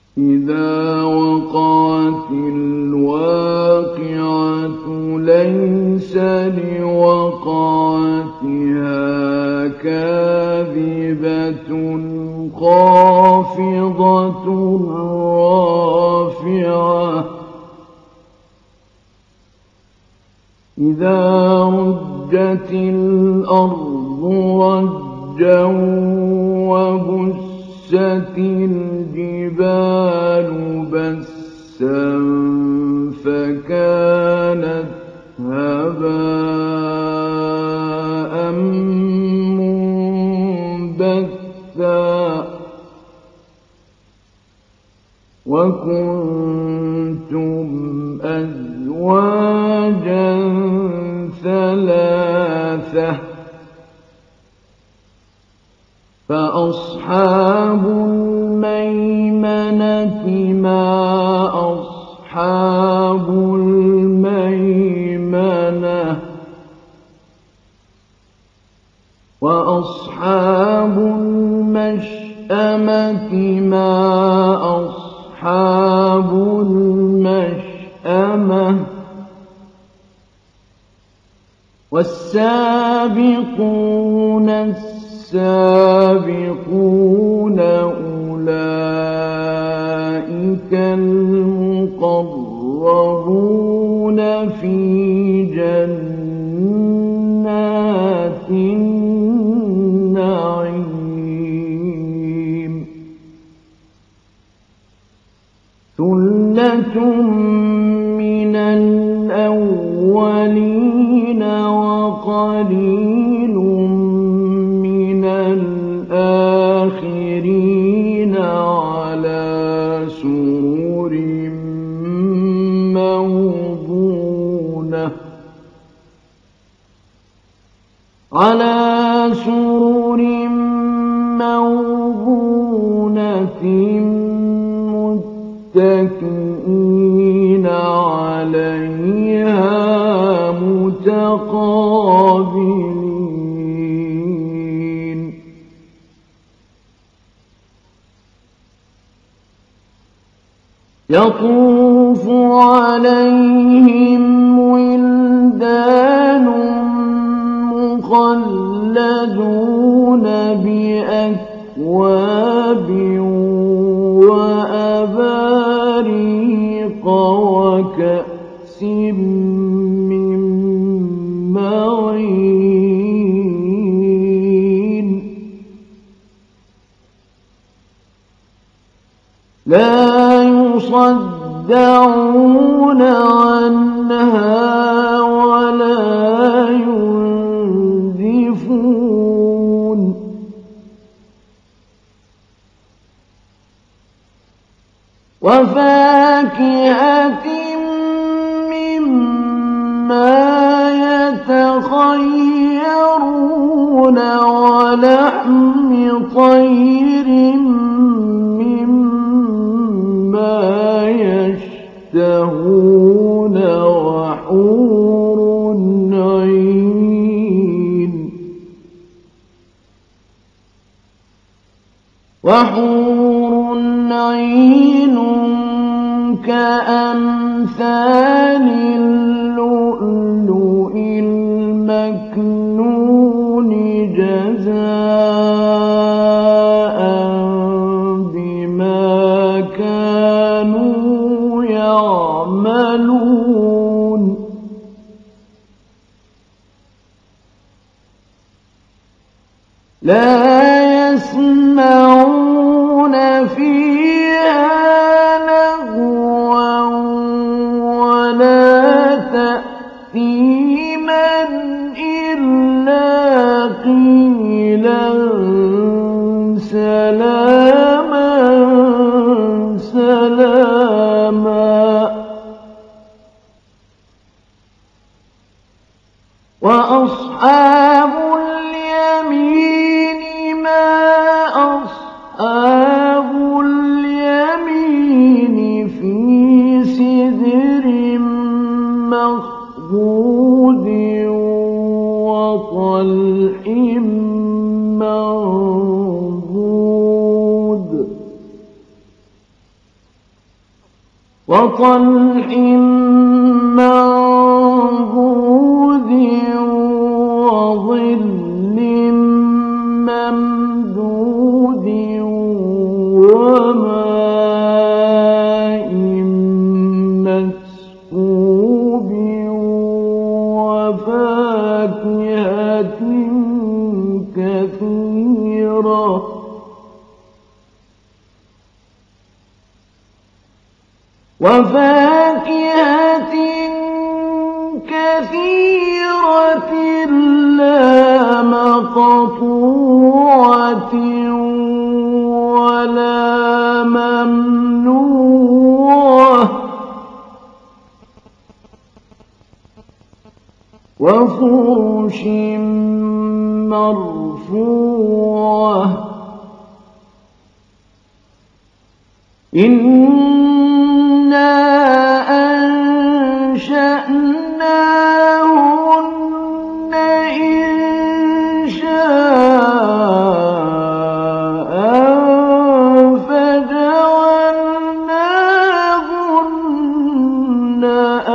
إذا وقعت الواقعة ليس لوقعتها كاذبة خافضة رافعة إذا رجت الأرض رجا وبست الجبال بسا فكانت هباء منبثا وكنتم أزواجا ثلاثة فأصحاب الميمنة ما أصحاب الميمنة وأصحاب المشأمة ما أصحاب المشأمة والسابقون السابقون أولئك المقربون في جنات النعيم ثلة من الأولين وقليل من الآخرين على سرر موضونة متكئين عليها متقابلين يطوف عليهم ولدان مخلدون بأكواب وأباريق وكأس من معين لا يصدعون عنها ولا ينزفون وفاكهة مما يتخيرون ولحم طير مما يشتهون وحور عين كأمثال اللؤلؤ المكنون جزاء بما كانوا يعملون لا يسمعون فيها لغوا ولا تأثيما إلا قيلا سلاما سلاما وأصحاب اليمين ما أصحاب اليمين في سدر مخضود وطلح منضود وطلح منضود وظل ممدود وماء مسكوب وفاكهة كثيرة لا مقطوعة ولا ممنوعة وفرش مرفوعة إنا أنشأناهن إنشاء فجعلناهن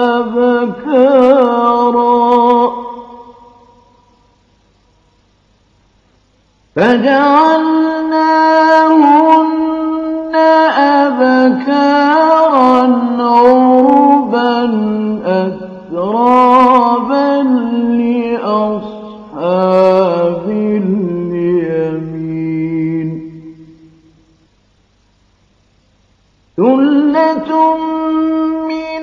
أبكارا عربا أترابا لأصحاب اليمين ثلة من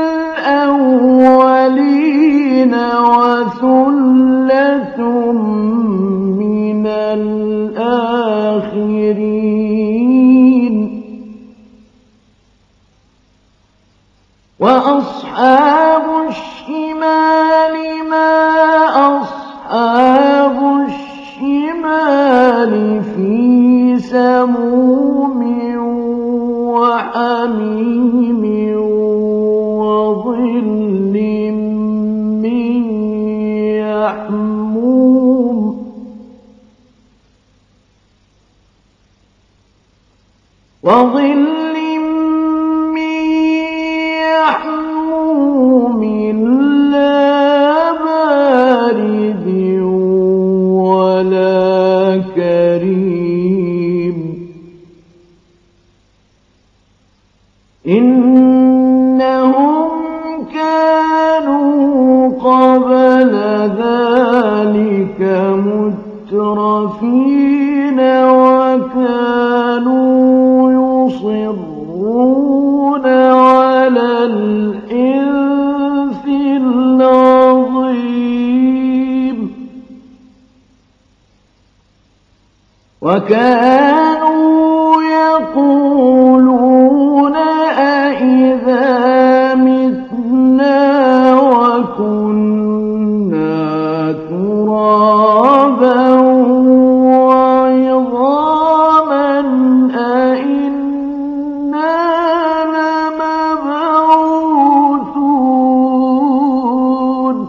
الأولين وثلة من الآخرين وأصحاب الشمال ما أصحاب الشمال في سموم وحميم وظل من يحموم لا بارد ولا كريم إنهم كانوا قبل ذلك مترفين وكانوا يصرون على الحنث العظيم وكانوا يقولون أئذا متنا وكنا ترابا وعظاما أئنا لمبعوثون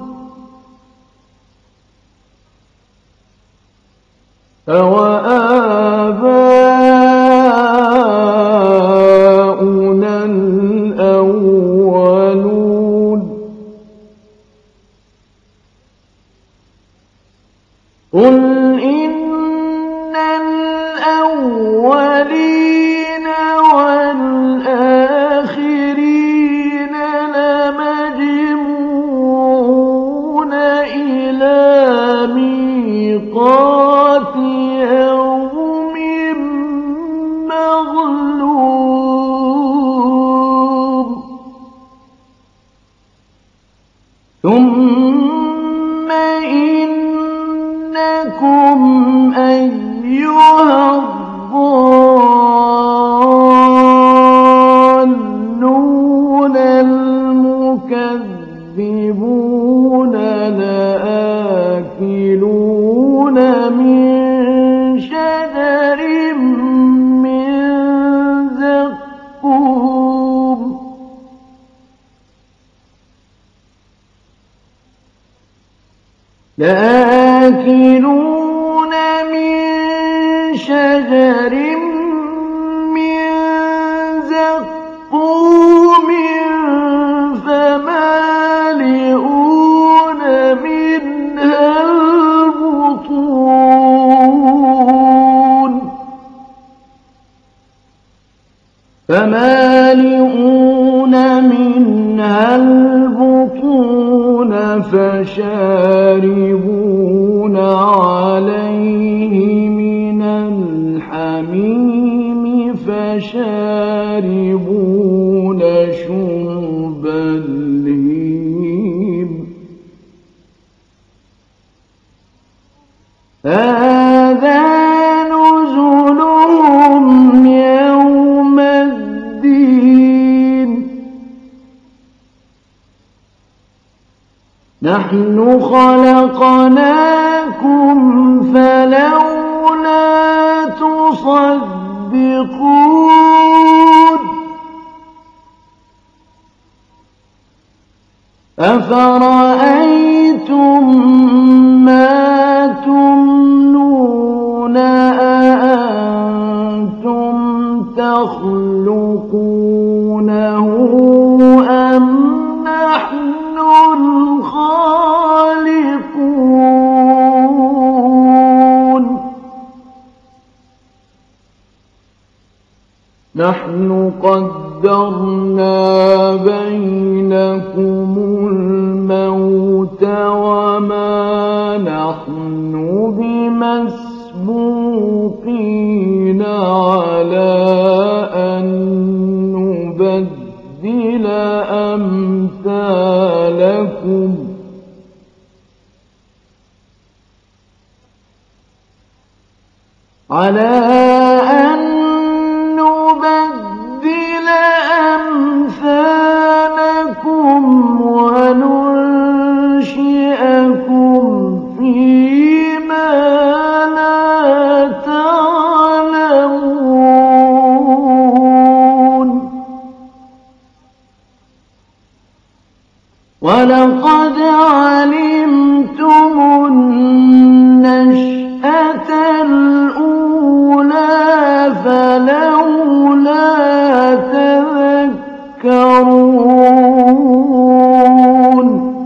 أَوَآبَاؤُنَا الْأَوَّلُونَ قُلْ إِنَّ الْأَوَّلِينَ وَالْآخِرِينَ لَمَجْمُوعُونَ إِلَى مِيقَاتِ يَوْمٍ مَّعْلُومٍ ثُمَّ إِنَّكُمْ أَيُّهَا الضَّالُّونَ المكذبون لآكلون من شجر من زقوم لآكلون من شجر من زقوم فمالئون منها البطون فشاربون عليه من الحميم فشاربون شرب الهيم هذا نزلهم يوم الدين نحن خلقناكم فلولا تصدقون أفرأيتم ما تمنون أأنتم تخلقونه أم نحن الخالقون نحن قدرنا بينكم الموت وما نحن بمسبوقين على أن نبدل أمثالكم على أن نبدل أمثالكم وننشئكم فيما لا تعلمون ولقد علمتم النشأة الأولى فلولا تذكرون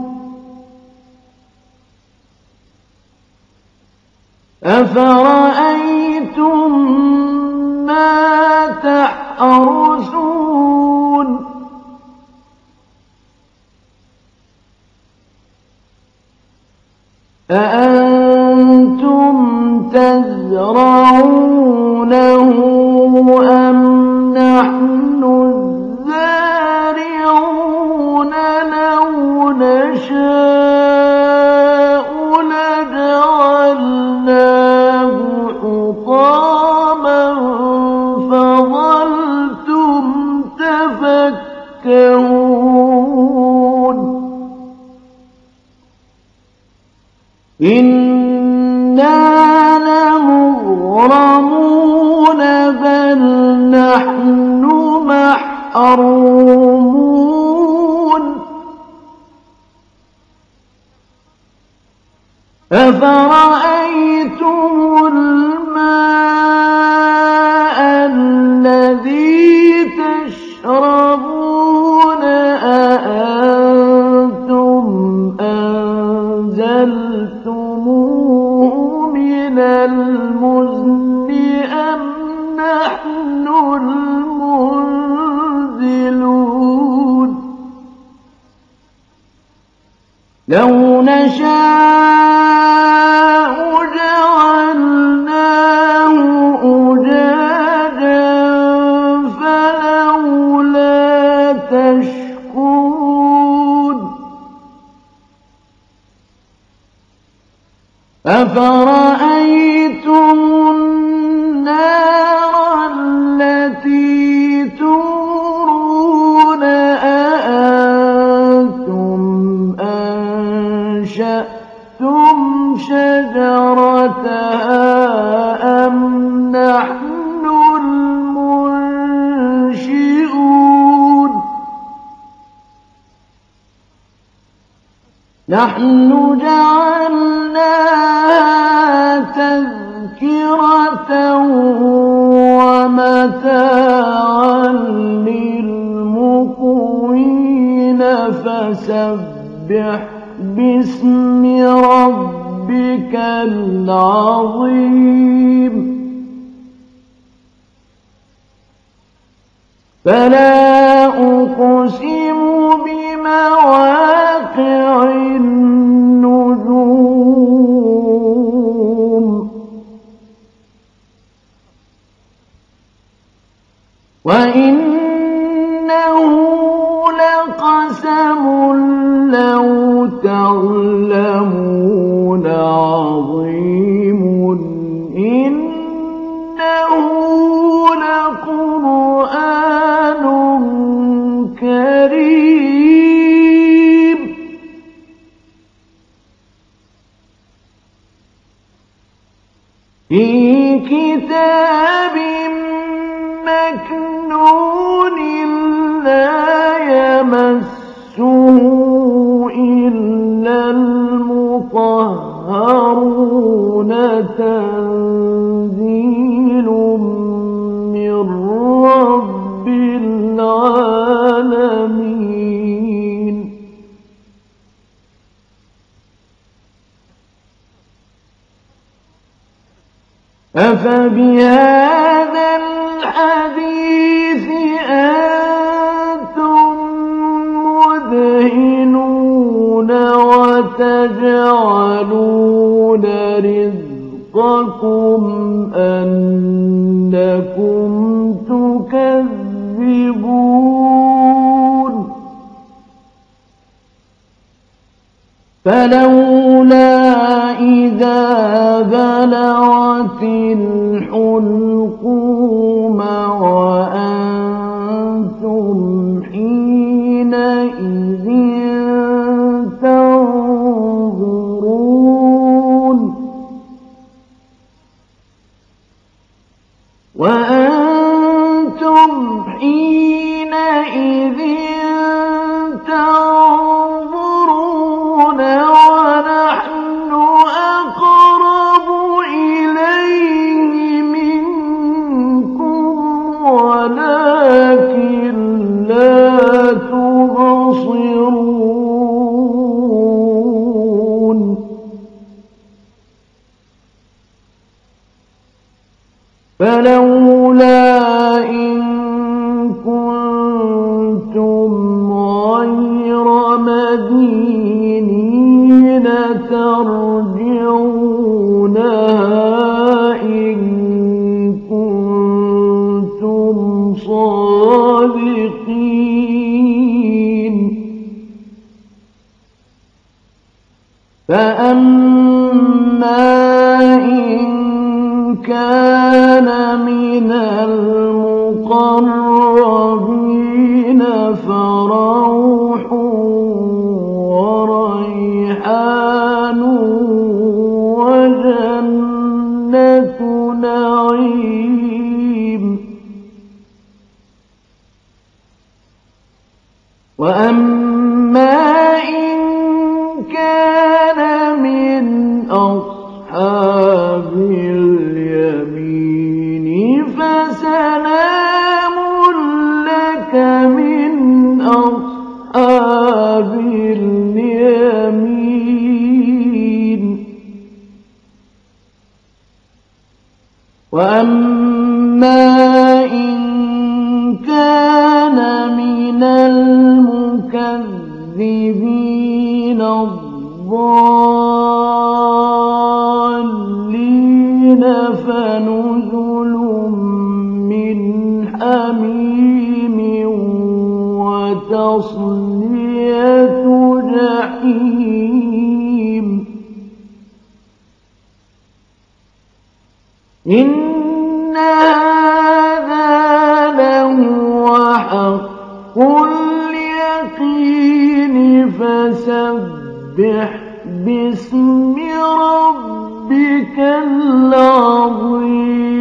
أفرأيتم ما تحرثون أأنتم تزرعونه أم نحن الزارعون لو نشاء لجعلناه حطاما فظلتم تفكهون إنا لمغرمون بل نحن محرومون أفرأيتم الماء الذي تشربون أأنتم أنزلتموه من المزن أم نحن المنزلون لو نشاء جعلناه أجاجا فلولا تشكرون أفرأيتم النار التي تورون أأنتم أنشأتم شجرتها أم نحن المنشئون نحن جعلناها تذكرة ومتاعا للمقوين فسبح باسم ربك العظيم فلا أقسم بمواقع النجوم وإنه لقسم لو تعلمون عظيم إنه لقرآن كريم في كتاب مكنون لا يمسه إلا المطهرون تنزيل من رب العالمين أفبهذا الحديث أنتم مدهنون وتجعلون رزقكم أنكم تكذبون فلولا إذا بلغت الحلقوم وأنتم حينئذ تنظرون ونحن أقرب إليه منكم ولكن لا تبصرون فلولا إن كنتم غير مدينين ترجعونها إن كنتم صادقين فأما إن كان من المقربين فروح وريحان وجنة نعيم وأما إن كان من أصحاب اليمين فسلام لك من أصحاب اليمين وأما إن كان من المكذبين الضالين فنزل من حميم وتصلية جحيم إن هذا لهو حق اليقين فسبح باسم ربك العظيم